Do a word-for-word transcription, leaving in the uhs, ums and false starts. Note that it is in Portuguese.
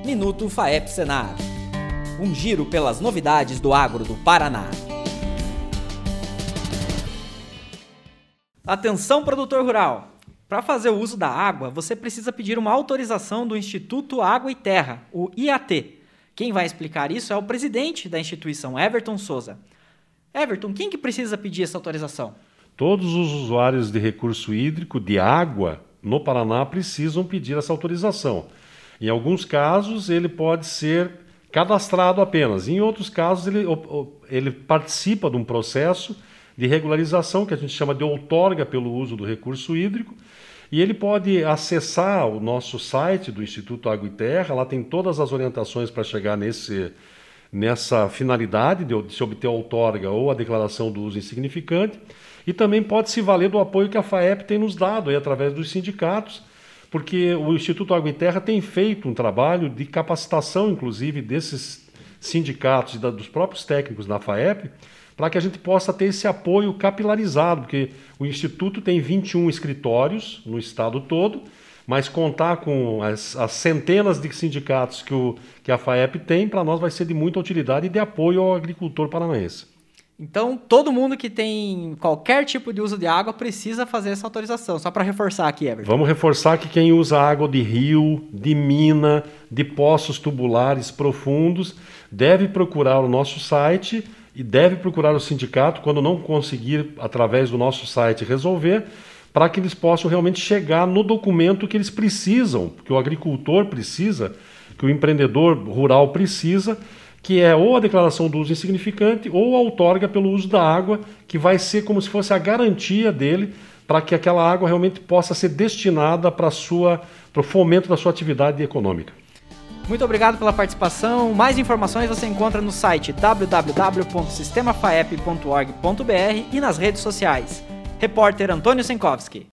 Minuto FAEP Senar. Um giro pelas novidades do agro do Paraná. Atenção, produtor rural! Para fazer o uso da água, você precisa pedir uma autorização do Instituto Água e Terra, o I A T. Quem vai explicar isso é o presidente da instituição, Everton Souza. Everton, quem que precisa pedir essa autorização? Todos os usuários de recurso hídrico, de água, no Paraná precisam pedir essa autorização. Em alguns casos, ele pode ser cadastrado apenas. Em outros casos, ele, ele participa de um processo de regularização, que a gente chama de outorga pelo uso do recurso hídrico, e ele pode acessar o nosso site do Instituto Água e Terra. Lá tem todas as orientações para chegar nesse, nessa finalidade de, de se obter a outorga ou a declaração do uso insignificante, e também pode se valer do apoio que a FAEP tem nos dado aí, através dos sindicatos, porque o Instituto Água e Terra tem feito um trabalho de capacitação, inclusive, desses sindicatos e da, dos próprios técnicos da FAEP, para que a gente possa ter esse apoio capilarizado, porque o Instituto tem vinte e um escritórios no estado todo, mas contar com as, as centenas de sindicatos que, o, que a FAEP tem, para nós vai ser de muita utilidade e de apoio ao agricultor paranaense. Então, todo mundo que tem qualquer tipo de uso de água precisa fazer essa autorização. Só para reforçar aqui, Everton. Vamos reforçar que quem usa água de rio, de mina, de poços tubulares profundos, deve procurar o nosso site e deve procurar o sindicato quando não conseguir, através do nosso site, resolver, para que eles possam realmente chegar no documento que eles precisam, que o agricultor precisa, que o empreendedor rural precisa, que é ou a declaração do uso insignificante ou a outorga pelo uso da água, que vai ser como se fosse a garantia dele para que aquela água realmente possa ser destinada para sua, para o fomento da sua atividade econômica. Muito obrigado pela participação. Mais informações você encontra no site w w w ponto sistema faep ponto org ponto b r e nas redes sociais. Repórter Antônio Senkowski.